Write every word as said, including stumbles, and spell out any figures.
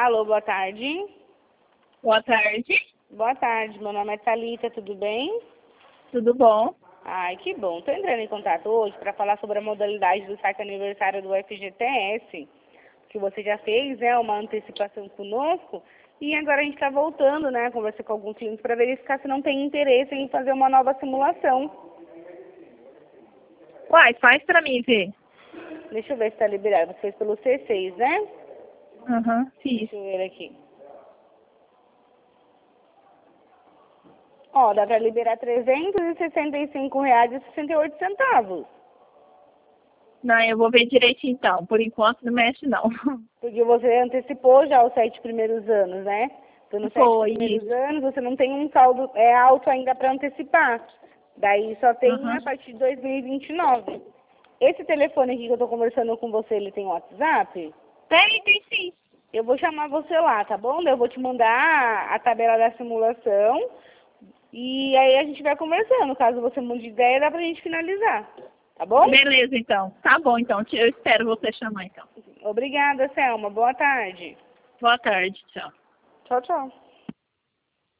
Alô, boa tarde. Boa tarde. Boa tarde, meu nome é Thalita, tudo bem? Tudo bom? Ai, que bom. Estou entrando em contato hoje para falar sobre a modalidade do saque aniversário do F G T S, que você já fez, né, uma antecipação conosco, e agora a gente está voltando, né, a conversar com alguns clientes para verificar se não tem interesse em fazer uma nova simulação. Uai, faz pra mim ver. Deixa eu ver se está liberado. Você fez pelo C seis, né? Aham, uhum, fiz. Deixa eu ver aqui. Ó, dá para liberar trezentos e sessenta e cinco reais e sessenta e oito centavos. Não, eu vou ver direito então. Por enquanto não mexe não. Porque você antecipou já os sete primeiros anos, né? Então, nos sete Foi primeiros isso. anos, você não tem um saldo é, alto ainda para antecipar. Daí só tem Aham. a partir de dois mil e vinte e nove. Esse telefone aqui que eu tô conversando com você, ele tem WhatsApp? Tem, tem sim. Eu vou chamar você lá, tá bom? Eu vou te mandar a, a tabela da simulação. E aí a gente vai conversando. Caso você mude de ideia, dá pra gente finalizar. Tá bom? Beleza, então. Tá bom, então. Eu espero você chamar, então. Obrigada, Selma. Boa tarde. Boa tarde, tchau. Tchau, tchau.